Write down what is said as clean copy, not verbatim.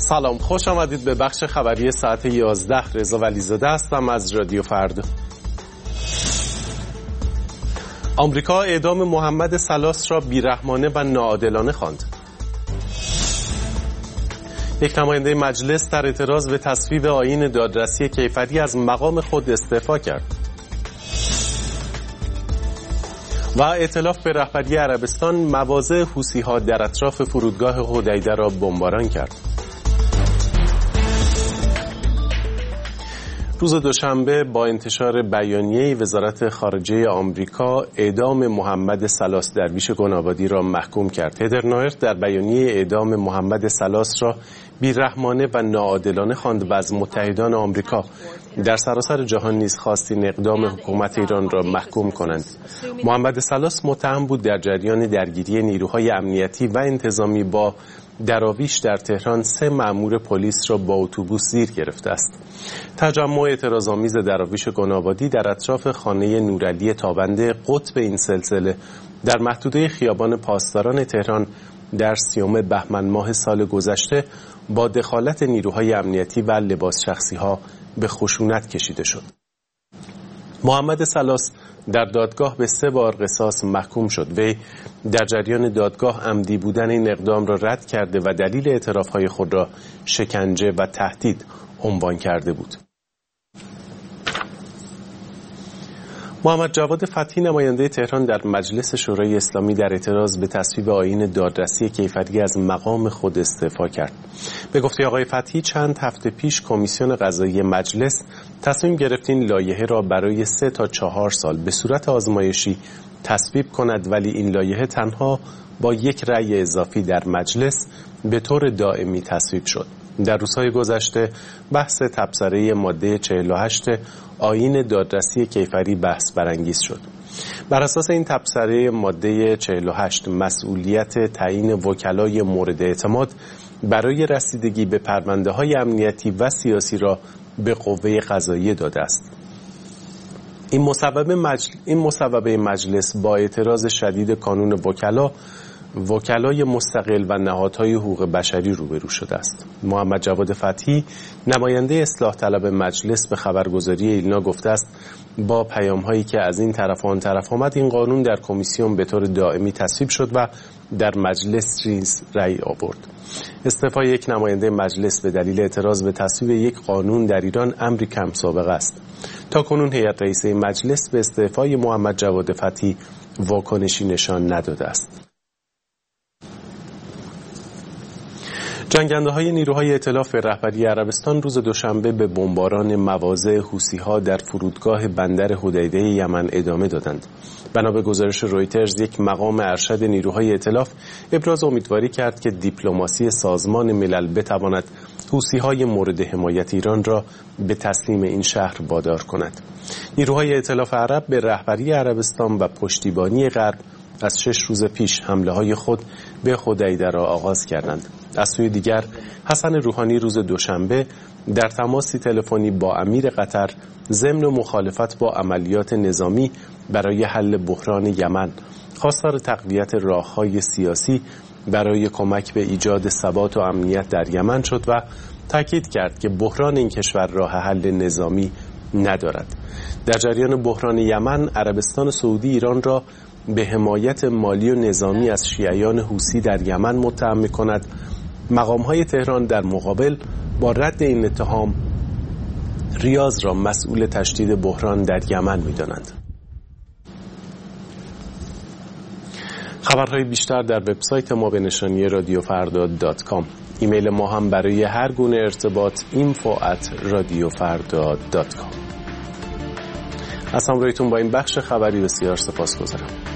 سلام، خوش آمدید به بخش خبری ساعت 11. رضا ولیزاده هستم از رادیو فردا. آمریکا اعدام محمد سلاس را بیرحمانه و ناعادلانه خواند. یک نماینده مجلس در اعتراض به تصویب آیین دادرسی کیفری از مقام خود استعفا کرد. و ائتلاف به رهبری عربستان مواضع حوثی‌ها در اطراف فرودگاه حدیده را بمباران کرد. روز دوشنبه با انتشار بیانیه وزارت خارجه آمریکا اعدام محمد سلاس درویش گنابادی را محکوم کرد. هدر نایرت در بیانیه اعدام محمد سلاس را بیرحمانه و ناعادلانه خواند و از متحدان آمریکا در سراسر جهان نیز خواست این اقدام حکومت ایران را محکوم کنند. محمد سلاس متهم بود در جریان درگیری نیروهای امنیتی و انتظامی با دراویش در تهران 3 مأمور پلیس را با اتوبوس زیر گرفته است. تجمع اعتراض‌آمیز دراویش گنابادی در اطراف خانه نورعلی تابنده قطب این سلسله در محدوده خیابان پاسداران تهران در 30 بهمن ماه سال گذشته با دخالت نیروهای امنیتی و لباس شخصی‌ها به خشونت کشیده شد. محمد سلاس در دادگاه به 3 بار قصاص محکوم شد. وی در جریان دادگاه عمدی بودن این اقدام را رد کرده و دلیل اعتراف‌های خود را شکنجه و تهدید عنوان کرده بود. محمد جواد فتحی نماینده تهران در مجلس شورای اسلامی در اعتراض به تصویب آیین دادرسی کیفری از مقام خود استعفا کرد. به گفته آقای فتحی چند هفته پیش کمیسیون قضایی مجلس تصمیم گرفت این لایحه را برای 3 تا 4 سال به صورت آزمایشی تصویب کند، ولی این لایحه تنها با 1 رأی اضافی در مجلس به طور دائمی تصویب شد. در روزهای گذشته بحث تبصره ماده 48 آیین دادرسی کیفری بحث برانگیز شد. بر اساس این تبصره ماده 48 مسئولیت تعیین وکلای مورد اعتماد برای رسیدگی به پرونده‌های امنیتی و سیاسی را به قوه قضاییه داده است. این مصوبه مجلس با اعتراض شدید کانون وکلای مستقل و نهادهای حقوق بشری روبرو شده است. محمد جواد فتحی نماینده اصلاح طلب مجلس به خبرگزاری ایلنا گفته است با پیام‌هایی که از این طرف و آن طرف آمد این قانون در کمیسیون به طور دائمی تصویب شد و در مجلس نیز رأی آورد. استعفای یک نماینده مجلس به دلیل اعتراض به تصویب یک قانون در ایران امری کم سابقه است. تاکنون هیئت رئیسه مجلس به استعفای محمد جواد فتحی واکنشی نشان نداده است. جنگنده‌های نیروهای ائتلاف به رهبری عربستان روز دوشنبه به بمباران مواضع حوثی‌ها در فرودگاه بندر حدیده یمن ادامه دادند. بنا به گزارش رویترز یک مقام ارشد نیروهای ائتلاف ابراز امیدواری کرد که دیپلماسی سازمان ملل بتواند حوثی‌های مورد حمایت ایران را به تسلیم این شهر وادار کند. نیروهای ائتلاف عرب به رهبری عربستان و پشتیبانی غرب از 6 روز پیش حمله‌های خود به حدیده را آغاز کردند. از سوی دیگر حسن روحانی روز دوشنبه در تماسی تلفنی با امیر قطر ضمن مخالفت با عملیات نظامی برای حل بحران یمن خواستار تقویت راه‌های سیاسی برای کمک به ایجاد ثبات و امنیت در یمن شد و تاکید کرد که بحران این کشور راه حل نظامی ندارد. در جریان بحران یمن عربستان سعودی ایران را به حمایت مالی و نظامی از شیعیان حوثی در یمن متهم می‌کند. مقام‌های تهران در مقابل با رد این اتهام ریاض را مسئول تشدید بحران در یمن می‌دانند. خبرهای بیشتر در وبسایت ما به نشانی radiofarda.com. ایمیل ما هم برای هر گونه ارتباط info@radiofarda.com. از همراهیتون با این بخش خبری بسیار سپاسگزارم.